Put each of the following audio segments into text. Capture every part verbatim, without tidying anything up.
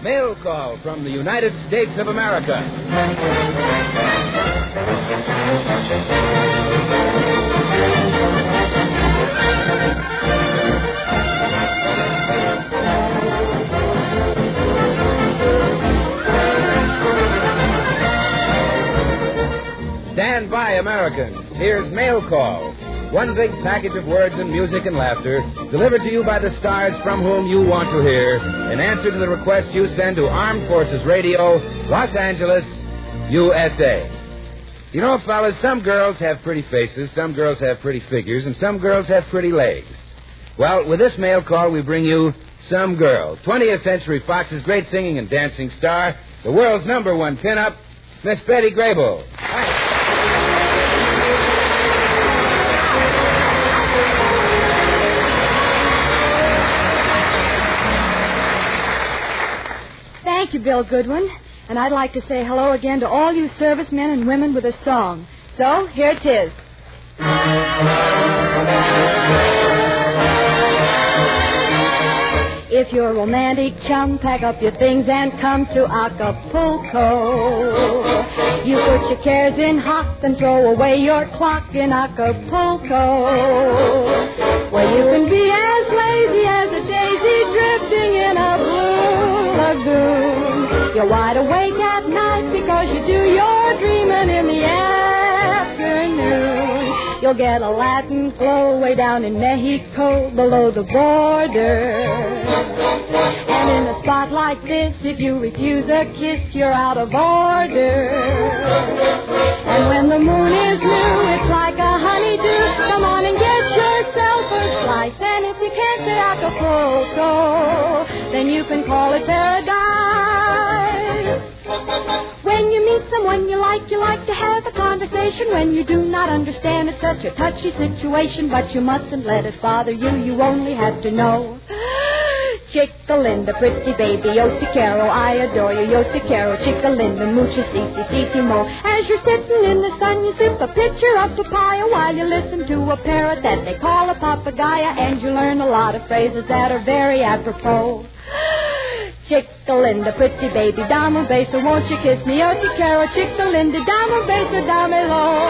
Mail Call from the United States of America. Stand by, Americans. Here's Mail Call. One big package of words and music and laughter delivered to you by the stars from whom you want to hear in answer to the request you send to Armed Forces Radio, Los Angeles, U S A. You know, fellas, some girls have pretty faces, some girls have pretty figures, and some girls have pretty legs. Well, with this mail call, we bring you Some Girl, twentieth Century Fox's great singing and dancing star, the world's number one pinup, Miss Betty Grable. Hi. Thank you, Bill Goodwin. And I'd like to say hello again to all you servicemen and women with a song. So, here it is. If you're a romantic chum, pack up your things and come to Acapulco. You put your cares in hock and throw away your clock in Acapulco, where you can be as lazy as a daisy drifting in a blue lagoon. You're wide awake at night because you do your dreaming in the afternoon. You'll get a Latin glow way down in Mexico below the border. And in a spot like this, if you refuse a kiss, you're out of order. And when the moon is new, it's like a honeydew. Come on and get yourself a slice. And if you can't say Acapulco, then you can call it paradise. When you meet someone you like, you like to have a conversation. When you do not understand, it's such a touchy situation. But you mustn't let it bother you, you only have to know. Chica-Linda, pretty baby, yo te quiero, I adore you, yo te quiero, Chica-Linda, muchísimo. As you're sitting in the sun, you sip a pitcher of papaya while you listen to a parrot that they call a papagaya, and you learn a lot of phrases that are very apropos. Chica-Linda, pretty baby, dame un beso, won't you kiss me, yo te quiero, Chica-Linda, dame un beso, dámelo.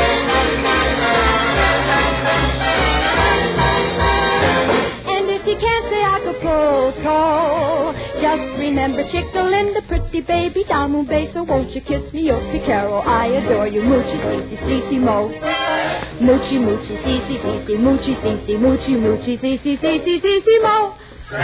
If you can't say Acapulco, just remember Chica-Linda, pretty baby, dame un beso, won't you kiss me, yo te quiero, I adore you, muchísimo. Muchi, muchi, si, si, si, si, muchi, si, si, muchi, muchi, si, si, si, si, si, si, mo.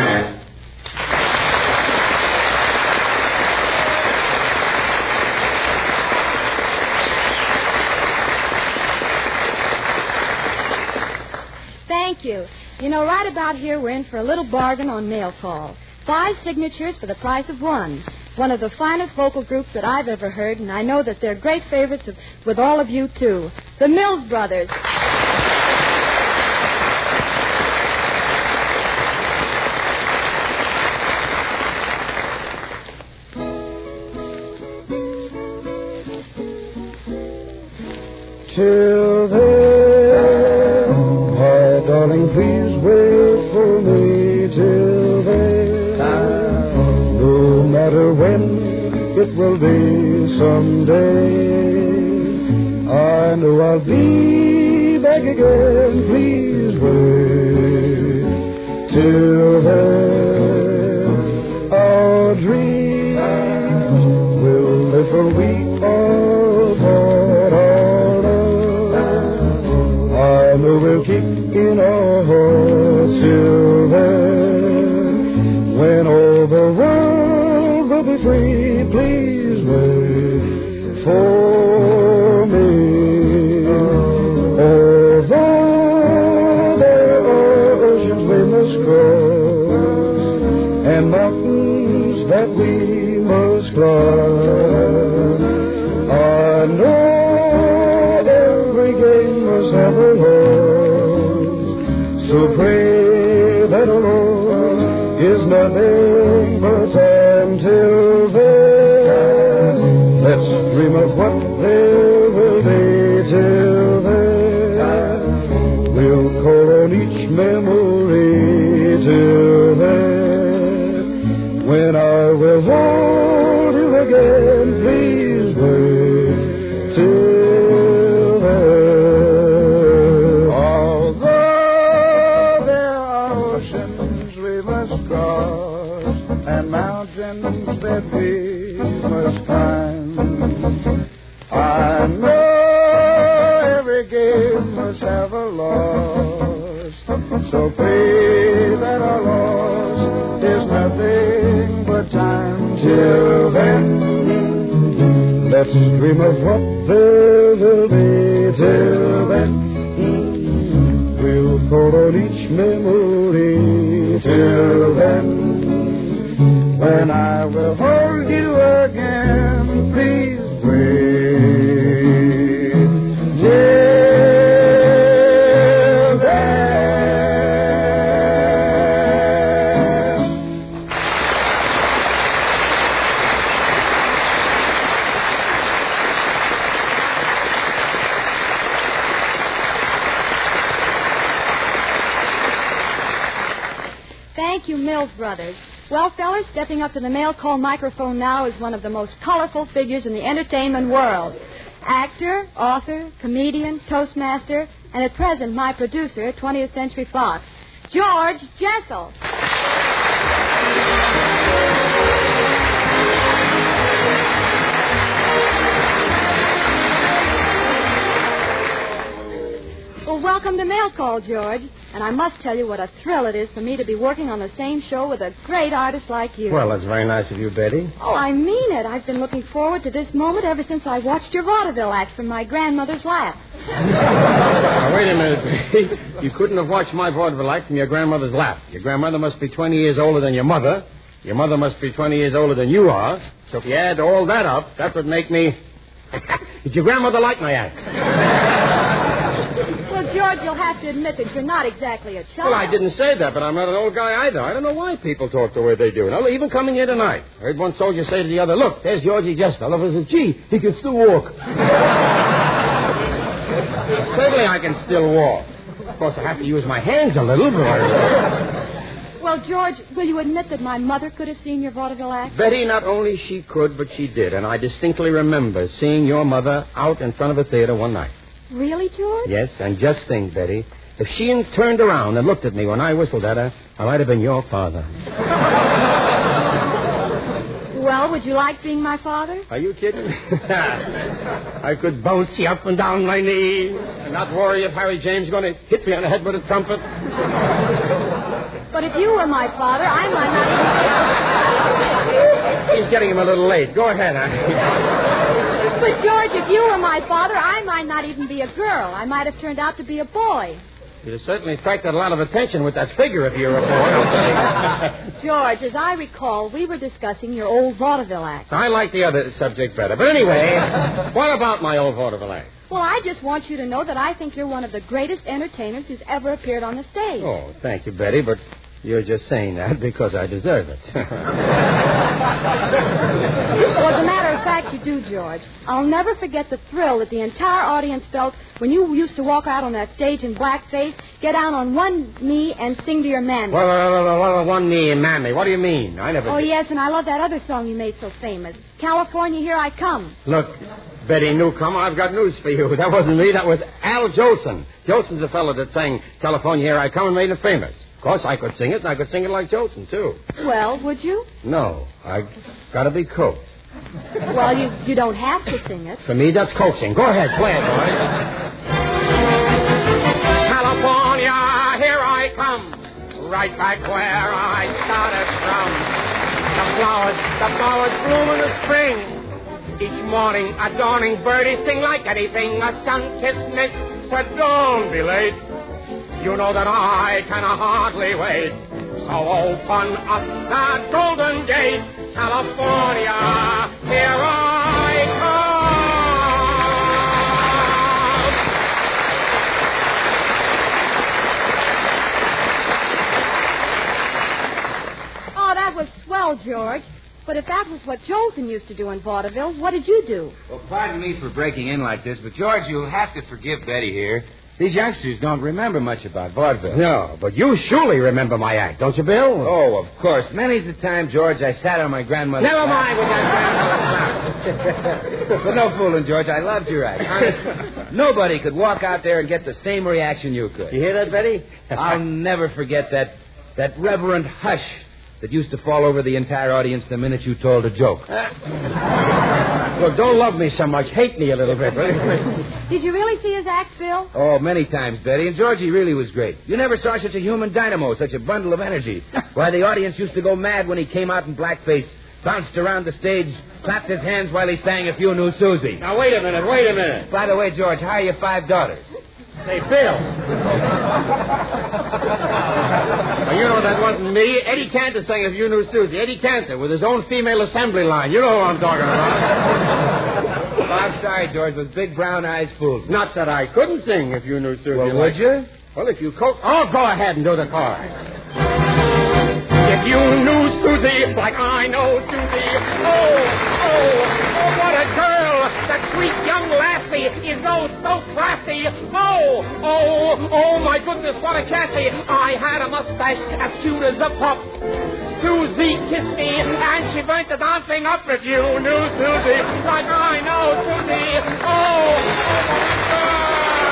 Thank you. You know, right about here, we're in for a little bargain on mail call. Five signatures for the price of one. One of the finest vocal groups that I've ever heard, and I know that they're great favorites of, with all of you, too. The Mills Brothers. Till then, my darling, please wait for me till then. No matter when it will be someday, I know I'll be back again. Please wait till then. Our dreams will live for a week apart. I know we'll keep in our hearts till then. When all the world will be free, please wait for me. Although there are oceans we must cross and mountains that we must climb, I know have a loss, so pray that a loss is nothing but time till then. Let's dream of what there will be till then. We'll call on each memory till then, when I will cross and mountains that we must climb. I know every game must have a loss, so pray that our loss is nothing but time. Till then, let's dream of what there will be. Till then, we'll call on each memory. Till then, when I will hold you again, please wait. Till then. Thank you, Mills Brothers. Well, fellas, stepping up to the mail call microphone now is one of the most colorful figures in the entertainment world. Actor, author, comedian, toastmaster, and at present my producer at twentieth Century Fox, George Jessel. Well, welcome to Mail Call, George. And I must tell you what a thrill it is for me to be working on the same show with a great artist like you. Well, that's very nice of you, Betty. Oh, I mean it. I've been looking forward to this moment ever since I watched your vaudeville act from my grandmother's lap. Now, wait a minute, Betty. You couldn't have watched my vaudeville act from your grandmother's lap. Your grandmother must be twenty years older than your mother. Your mother must be twenty years older than you are. So if you add all that up, that would make me... Did your grandmother like my act? Well, George, you'll have to admit that you're not exactly a child. Well, I didn't say that, but I'm not an old guy either. I don't know why people talk the way they do. Now, even coming here tonight, I heard one soldier say to the other, "Look, there's Georgie Jessel." All of us said, "Gee, he can still walk." Certainly I can still walk. Of course, I have to use my hands a little, but I... Well, George, will you admit that my mother could have seen your vaudeville act? Betty, not only she could, but she did. And I distinctly remember seeing your mother out in front of a theater one night. Really, George? Yes, and just think, Betty, if she had turned around and looked at me when I whistled at her, I might have been your father. Well, would you like being my father? Are you kidding? I could bounce you up and down my knee and not worry if Harry James is going to hit me on the head with a trumpet. But if you were my father, I might not even... He's getting him a little late. Go ahead, honey. But, George, if you were my father, I might not even be a girl. I might have turned out to be a boy. You'd have certainly attracted a lot of attention with that figure if you were a boy. George, as I recall, we were discussing your old vaudeville act. I like the other subject better. But anyway, what about my old vaudeville act? Well, I just want you to know that I think you're one of the greatest entertainers who's ever appeared on the stage. Oh, thank you, Betty, but you're just saying that because I deserve it. Well, as a matter of fact, you do, George. I'll never forget the thrill that the entire audience felt when you used to walk out on that stage in blackface, get down on one knee, and sing to your mammy. Well, well, well, well, one knee and mammy. What do you mean? I never... Oh, did. yes, and I love that other song you made so famous, California, Here I Come. Look, Betty Newcomer, I've got news for you. That wasn't me. That was Al Jolson. Jolson's the fellow that sang California, Here I Come and made it famous. Of course, I could sing it, and I could sing it like Jolson, too. Well, would you? No, I got to be coached. Well, you, you don't have to sing it. For me, that's coaching. Go ahead, play it, boy. California, here I come, right back where I started from. The flowers, the flowers bloom in the spring. Each morning, a dawning birdies sing like anything. A sun-kissed mist said, "Don't be late." You know that I can hardly wait. So open up that golden gate, California, here I come. Oh, that was swell, George. But if that was what Jolson used to do in vaudeville, what did you do? Well, pardon me for breaking in like this, but, George, you'll have to forgive Betty here. These youngsters don't remember much about vaudeville. No, but you surely remember my act, don't you, Bill? Oh, of course. Many's the time, George, I sat on my grandmother's Never lap. mind with that grandmother's lap. But no fooling, George. I loved your act. Honest, nobody could walk out there and get the same reaction you could. You hear that, Betty? I'll never forget that that reverent hush that used to fall over the entire audience the minute you told a joke. Uh, look, don't love me so much. Hate me a little bit. Did you really see his act, Bill? Oh, many times, Betty. And Georgie really was great. You never saw such a human dynamo, such a bundle of energy. Why, the audience used to go mad when he came out in blackface, bounced around the stage, clapped his hands while he sang If You Knew Susie. Now, wait a minute, wait a minute. By the way, George, how are your five daughters? Say, Bill. Well, you know that wasn't me. Eddie Cantor sang If You Knew Susie. Eddie Cantor with his own female assembly line. You know who I'm talking about. Well, I'm sorry, George. Those big brown eyes fooled me. Not that I couldn't sing If You Knew Susie. Well, like... would you? Well, if you co- Oh, go ahead and do the chorus. If you knew Susie like I know Susie, oh, oh, oh, what a girl! That sweet young lassie is oh so classy. Oh, oh, oh, my goodness, what a Cassie! I had a mustache as cute as a pup. Susie kissed me, and she burnt the darn thing up. If you knew Susie like I know Susie, oh, oh, what a girl!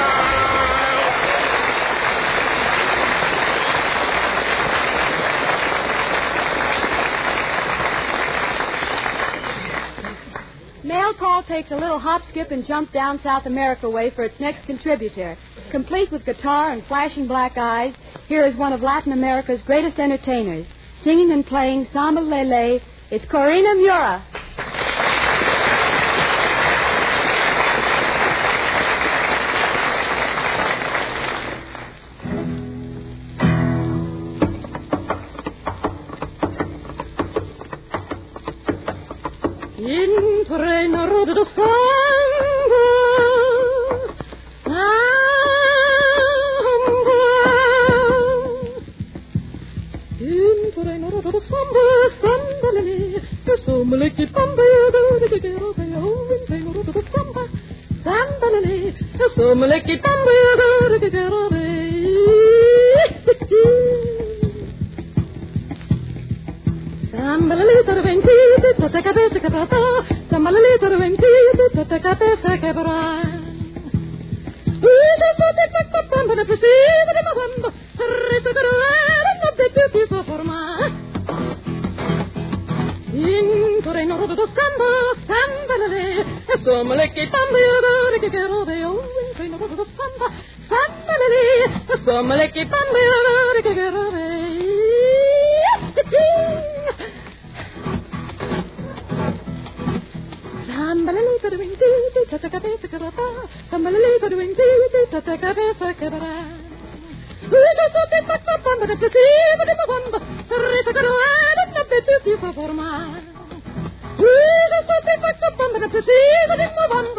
Mail Call takes a little hop, skip, and jump down South America way for its next contributor. Complete with guitar and flashing black eyes, here is one of Latin America's greatest entertainers. Singing and playing Samba Lele, it's Corina Mura. Entre na roda do samba, samba. Entre na roda do samba, samba lele. Eu sou moleque bamba, eu dou de quero ver. Entre na roda do samba, samba lele. Eu sou moleque bamba, eu dou de quero ver. Samba lele, torventite, tutta cabeça quebrada. Samba lele, torventite, tutta cabeça quebrada. Usa sotto fatto bamba, ne presivo di bamba. Resto caroera, non te più più so formare. In torino rodo do samba, samba lele. E sono le che bamba, io adoro che che rodo. In torino rodo do samba, samba lele. E sono le che bamba, io adoro che che rodo. Samba lele per ventiti, tutta cabeça quebrada. Samba lele per ventiti, tutta cabeça quebrada. Usa sotto fatto bamba, ne presivo di bamba. Resa caroera, non te più più so formare. Usa sotto fatto bamba, ne presivo di bamba.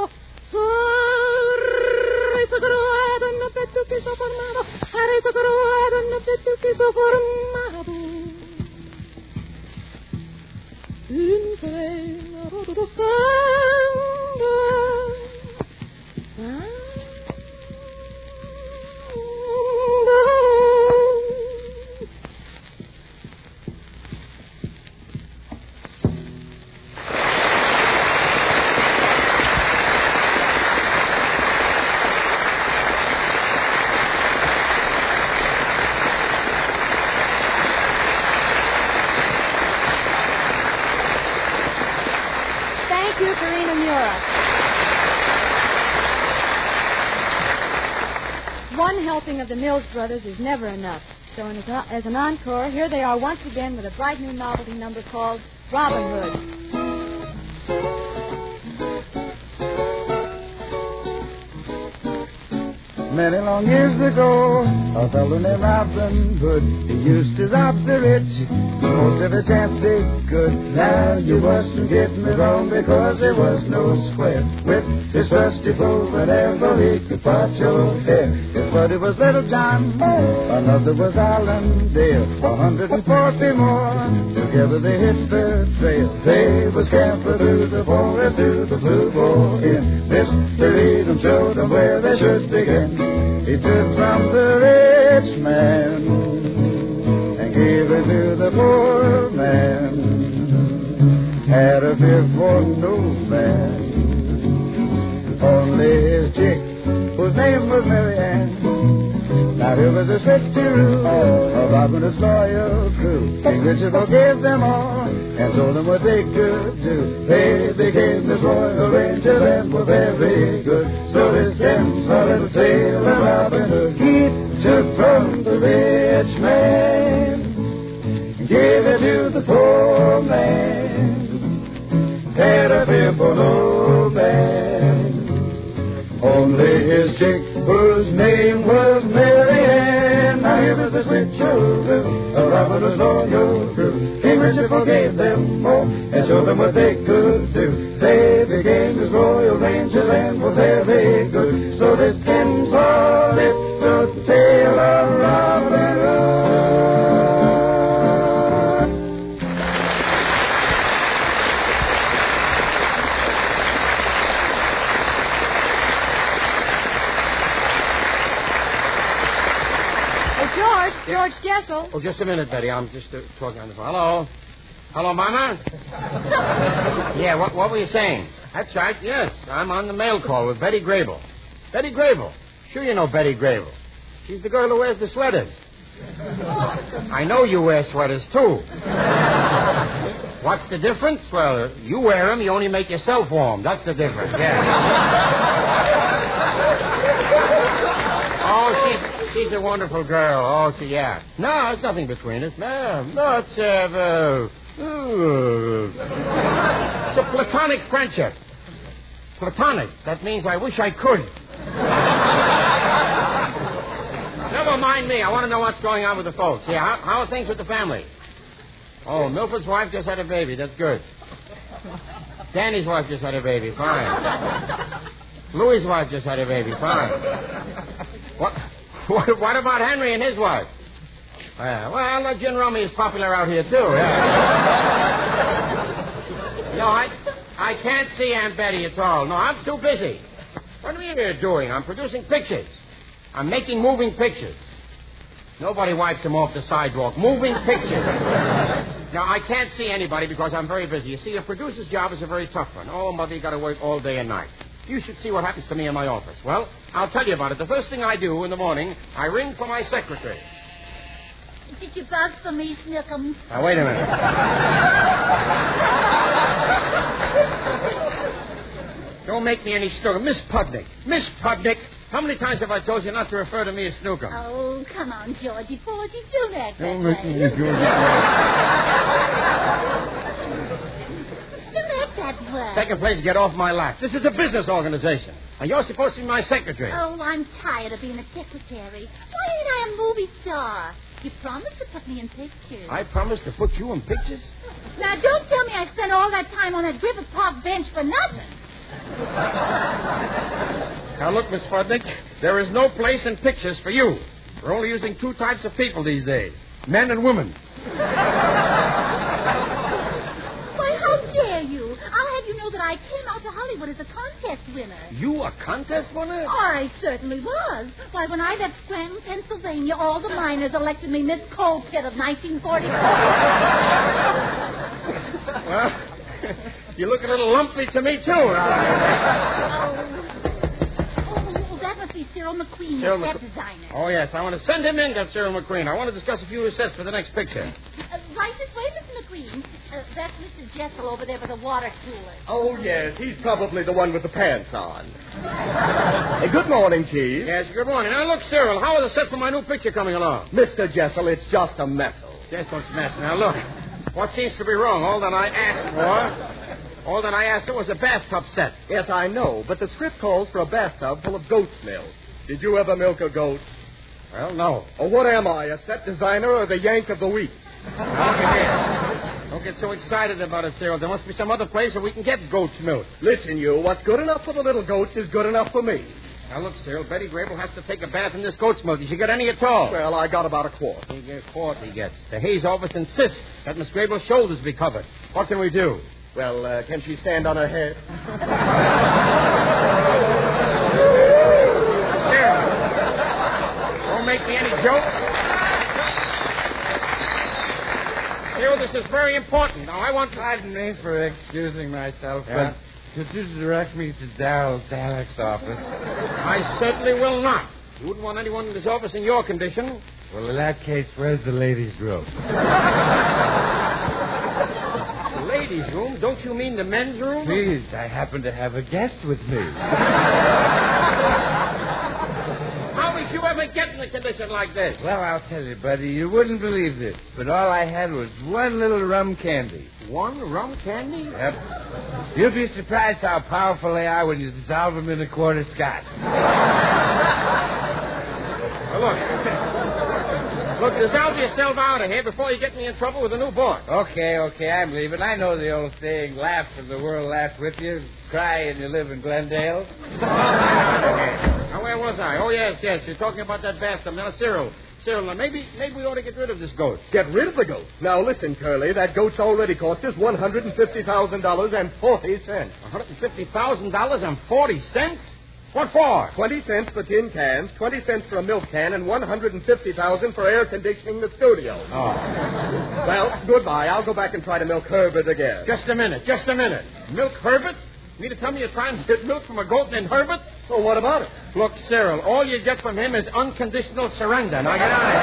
Resa caroera, non te più più so formare. Resa caroera, non te più più so formare. In treno rodo do samba, samba. Thank you, Corina Mura. One helping of the Mills Brothers is never enough. So in, as an encore, here they are once again with a bright new novelty number called Robin Hood. Many long years ago, a fellow named Robin Hood, he used to rob the rich, most every chance he could. Now you mustn't get me wrong, because there was no square with his trusty foe whenever he could part your hair. His buddy was Little John, another was Allen Dale, a hundred and forty more. Together they hit the trail. They was camping through the forest to the Blue Boar Inn. Mister Eden showed them where they should begin. He took from the rich man and gave it to the poor man. Had a fear for no man, only his chick, whose name was Mary Ann. Now here was a switcheroo, a Robin's loyal crew. King Richard forgave them all and told them what they could do. They became the Royal Rangers and were very good. So this ends my little tale of Robin Hood. He took from the rich man and gave it to the poor man. Had a fearful old man. Only his chick, whose name was Mary Ann. Now here was the switcheroo, a Robin was loyal crew. King Richard forgave them all and showed them what they could do. They became his Royal Rangers and were very good. So this ends our little tale of Robin Hood. George, George Jessel. Oh, just a minute, Betty. I'm just uh, talking on the phone. Hello? Hello, Mama? Yeah, what, what were you saying? That's right, yes. I'm on the mail call with Betty Grable. Betty Grable. Sure you know Betty Grable. She's the girl who wears the sweaters. I know you wear sweaters, too. What's the difference? Well, you wear them, you only make yourself warm. That's the difference, yeah. Oh, she's... She's a wonderful girl. Oh, she, yeah. No, there's nothing between us. No, no, it's, uh, uh, uh, it's a platonic friendship. Platonic. That means I wish I could. Never mind me. I want to know what's going on with the folks. Yeah, how, how are things with the family? Oh, Milford's wife just had a baby. That's good. Danny's wife just had a baby. Fine. Louis's wife just had a baby. Fine. What? What, what about Henry and his wife? Uh, well, uh, Gin Rummy is popular out here, too. Yeah. No, I I can't see Aunt Betty at all. No, I'm too busy. What are you here doing? I'm producing pictures. I'm making moving pictures. Nobody wipes them off the sidewalk. Moving pictures. Now, I can't see anybody because I'm very busy. You see, a producer's job is a very tough one. Oh, Mother, you got to work all day and night. You should see what happens to me in my office. Well, I'll tell you about it. The first thing I do in the morning, I ring for my secretary. Did you buzz for me, Snookums? Now, wait a minute. Don't make me any Snookum. Miss Pudnick. Miss Pudnick. How many times have I told you not to refer to me as Snookum? Oh, come on, Georgie Porgy. Don't act that Don't way. listen to Georgie. That way. Second place, get off my lap. This is a business organization. And you're supposed to be my secretary. Oh, I'm tired of being a secretary. Why ain't I a movie star? You promised to put me in pictures. I promised to put you in pictures? Now, don't tell me I spent all that time on that Griffith Park bench for nothing. Now, look, Miss Pudnick, there is no place in pictures for you. We're only using two types of people these days, men and women. Why, how dare you? I'll have you know that I came out to Hollywood as a contest winner. You a contest winner? I certainly was. Why, when I left Scranton, Pennsylvania, all the miners elected me Miss Coldpit of nineteen forty-four. Well, you look a little lumpy to me, too. Oh. Oh, that must be Cyril McQueen, Cyril the set Mc- designer. Oh, yes. I want to send him in, that Cyril McQueen. I want to discuss a few sets for the next picture. Uh, right this way, Mister McQueen. Uh, that's Mister Jessel over there with the water cooler. Oh, yes. He's probably the one with the pants on. Hey, good morning, Chief. Yes, good morning. Now, look, Cyril, how are the sets for my new picture coming along? Mister Jessel, it's just a messel. Just don't mess. Now, look. What seems to be wrong? All that I asked for... All that I asked for was a bathtub set. Yes, I know, but the script calls for a bathtub full of goat's milk. Did you ever milk a goat? Well, no. Or what am I, a set designer or the yank of the week? Now, look at here. Don't get so excited about it, Cyril. There must be some other place where we can get goat's milk. Listen, you, what's good enough for the little goats is good enough for me. Now, look, Cyril, Betty Grable has to take a bath in this goat's milk. Did she get any at all? Well, I got about a quart. He gets quart he gets. The Hayes office insists that Miss Grable's shoulders be covered. What can we do? Well, uh, can she stand on her head? Cyril, don't make me any joke. Cyril, this is very important. Now, I want to... Pardon me for excusing myself, Yeah? but could you direct me to Darrell Dalek's office? I certainly will not. You wouldn't want anyone in this office in your condition. Well, in that case, where's the ladies' room? The ladies' room? Don't you mean the men's room? Please, I happen to have a guest with me. How did you ever get in a condition like this? Well, I'll tell you, buddy, you wouldn't believe this, but all I had was one little rum candy. One rum candy? Yep. You'll be surprised how powerful they are when you dissolve them in a quart of scotch. Now, look. Look, dissolve yourself out of here before you get me in trouble with the new boss. Okay, okay, I'm leaving. I know the old saying, laugh and the world laughs with you. Cry and you live in Glendale. Okay. Now, where was I? Oh, yes, yes. You're talking about that bastard. Now, Cyril. Cyril, now, maybe, maybe we ought to get rid of this goat. Get rid of the goat? Now, listen, Curly. That goat's already cost us one hundred fifty thousand dollars and forty cents. one hundred fifty thousand dollars and forty cents? What for? Twenty cents for tin cans, twenty cents for a milk can, and one hundred fifty thousand dollars for air conditioning the studio. Oh. Well, goodbye. I'll go back and try to milk Herbert again. Just a minute, just a minute. Milk Herbert? You mean to tell me you're trying to get milk from a goat named Herbert? Well, what about it? Look, Cyril, all you get from him is unconditional surrender. Now get out of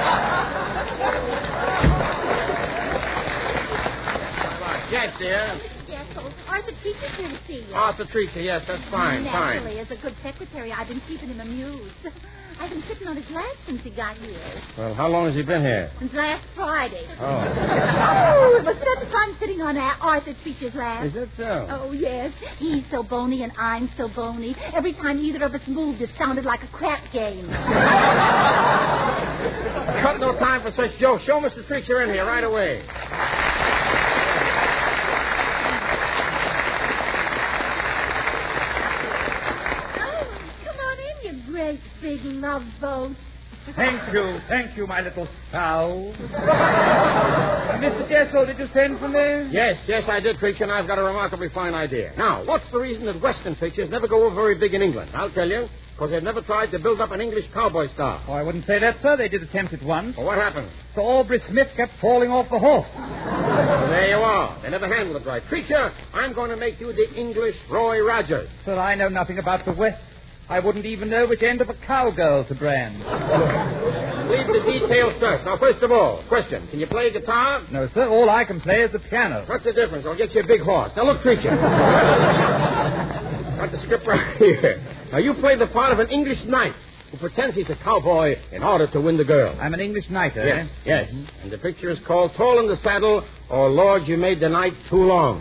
here. Yes, dear. Yes, oh, Arthur Treacher's here to see you. Arthur Treacher, yes, that's fine, Naturally, fine. as a good secretary, I've been keeping him amused. I've been sitting on his lap since he got here. Well, how long has he been here? Since last Friday. Oh. Oh, it was such fun sitting on Arthur Treacher's lap. Is that so? Oh, yes. He's so bony and I'm so bony. Every time either of us moved, it sounded like a crap game. Cut no time for such jokes. Show Mister Treacher in here right away. Great big love boat. Thank you, thank you, my little sow. Mister Jessel, did you send for me? Yes, yes, I did, Treacher, and I've got a remarkably fine idea. Now, what's the reason that Western pictures never go over very big in England? I'll tell you. Because they've never tried to build up an English cowboy star. Oh, I wouldn't say that, sir. They did attempt it once. Well, what happened? Sir Aubrey Smith kept falling off the horse. Well, there you are. They never handled it right. Treacher, I'm going to make you the English Roy Rogers. Sir, I know nothing about the West. I wouldn't even know which end of a cowgirl to brand. Leave the details first. Now, first of all, question. Can you play guitar? No, sir. All I can play is the piano. What's the difference? I'll get you a big horse. Now, look, Treacher. Got the script right here. Now, you play the part of an English knight who pretends he's a cowboy in order to win the girl. I'm an English knight, eh? Yes, yes. Mm-hmm. And the picture is called Tall in the Saddle or Lord, You Made the Night Too Long.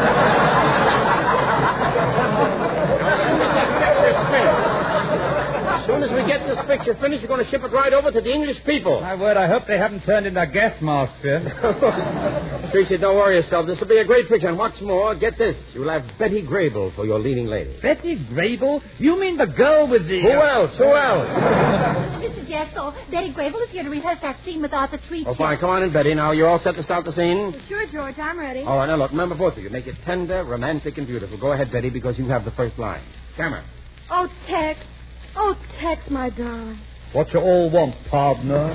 As soon as we get this picture finished, we're going to ship it right over to the English people. My word, I hope they haven't turned in their gas masks here. Treacher, don't worry yourself. This will be a great picture. And what's more, get this. You'll have Betty Grable for your leading lady. Betty Grable? You mean the girl with the... Who else? Who else? Mister Jessel, Betty Grable is here to rehearse that scene with Arthur Treacher. Oh, fine. Come on in, Betty. Now, you're all set to start the scene? Sure, George. I'm ready. All right. Now, look. Remember, both of you. Make it tender, romantic, and beautiful. Go ahead, Betty, because you have the first line. Camera. Oh, Tex. Oh, Tex, my darling. What you all want, partner?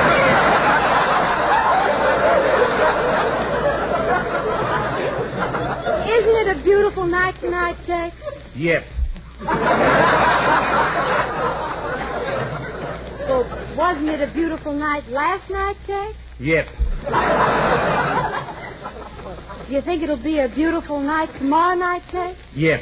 Isn't it a beautiful night tonight, Tex? Yep. Well, wasn't it a beautiful night last night, Tex? Yep. Do you think it'll be a beautiful night tomorrow night, Tex? Yep.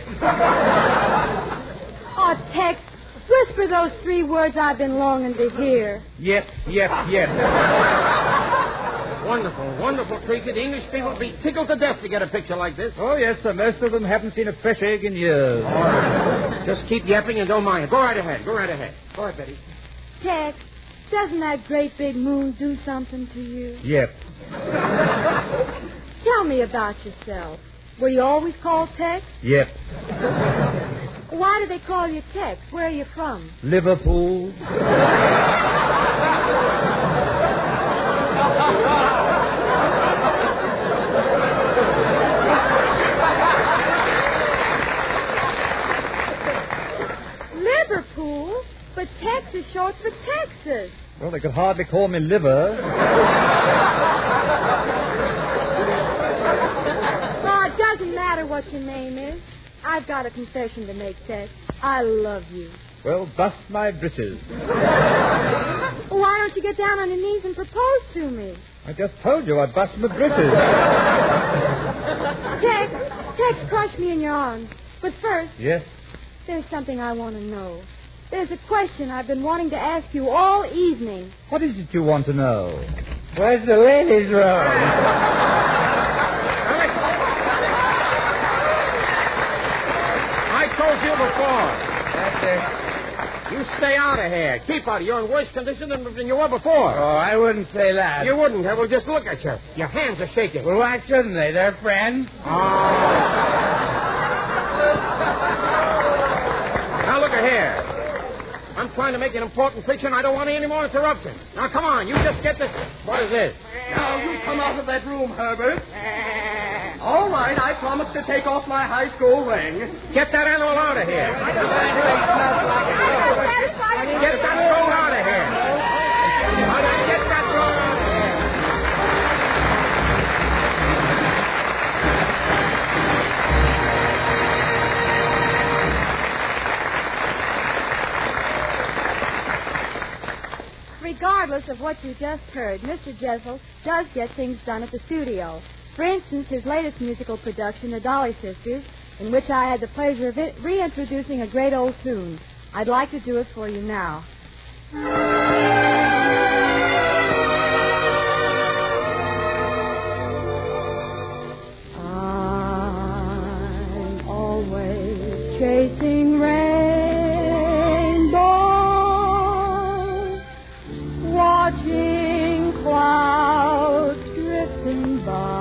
Oh, Tex, whisper those three words I've been longing to hear. Yep, yep, yep. Wonderful, wonderful, Treacher. The English people will be tickled to death to get a picture like this. Oh, yes, sir. Most of them haven't seen a fresh egg in years. All right. Just keep yapping and don't mind it. Go right ahead. Go right ahead. Go ahead, Betty. Tex, doesn't that great big moon do something to you? Yep. Tell me about yourself. Were you always called Tex? Yep. Why do they call you Tex? Where are you from? Liverpool. Liverpool? But Tex is short for Texas. Well, they could hardly call me liver. Oh, it doesn't matter what your name is. I've got a confession to make, Tex. I love you. Well, bust my britches. Why don't you get down on your knees and propose to me? I just told you I'd bust my britches. Tex, Tex, crush me in your arms. But first... Yes? There's something I want to know. There's a question I've been wanting to ask you all evening. What is it you want to know? Where's the ladies' room? I told you before. That's it. You stay out of here. Keep out of You're in worse condition than, than you were before. Oh, I wouldn't say that. You wouldn't. I will just look at you. Your hands are shaking. Well, why shouldn't they? They're friends. Oh. Now, look at here. I'm trying to make an important picture, and I don't want any more interruptions. Now, come on. You just get this. What is this? Now, you come out of that room, Herbert. All right, I promise to take off my high school ring. Get that animal out of here. Get that drone out of here. Get that drone out of here. Regardless of what you just heard, Mister Jessel does get things done at the studio. For instance, his latest musical production, The Dolly Sisters, in which I had the pleasure of it, reintroducing a great old tune. I'd like to do it for you now. I'm always chasing rainbows, watching clouds drifting by.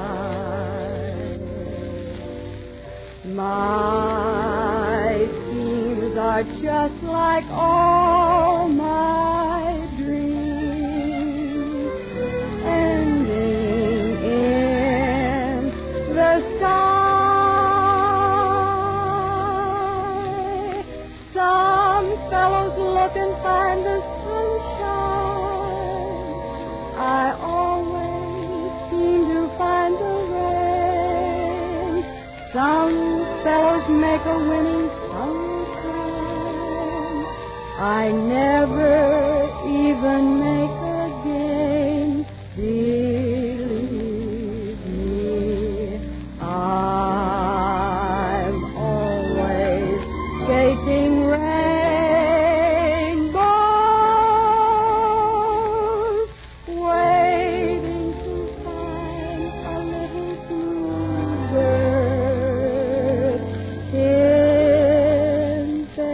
My schemes are just like all my dreams, ending in the sky. Some fellows look and find the sunshine. I always seem to find the rain. Some fellows make a winning sometime. I never even make a game. Believe me, I'm always chasing rainbows, waiting to find a little bluebird in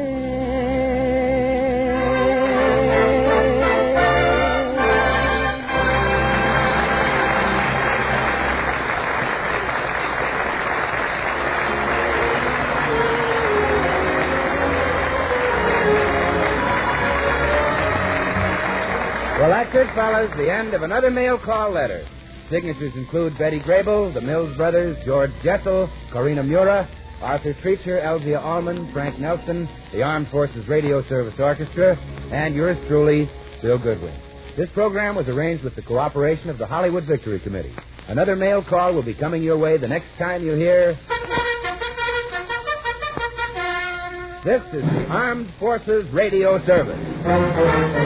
Well, that's it, fellas. The end of another mail call letter. Signatures include Betty Grable, the Mills Brothers, George Jessel, Corina Mura, Arthur Treacher, Elvia Allman, Frank Nelson, the Armed Forces Radio Service Orchestra, and yours truly, Bill Goodwin. This program was arranged with the cooperation of the Hollywood Victory Committee. Another mail call will be coming your way the next time you hear... This is the Armed Forces Radio Service.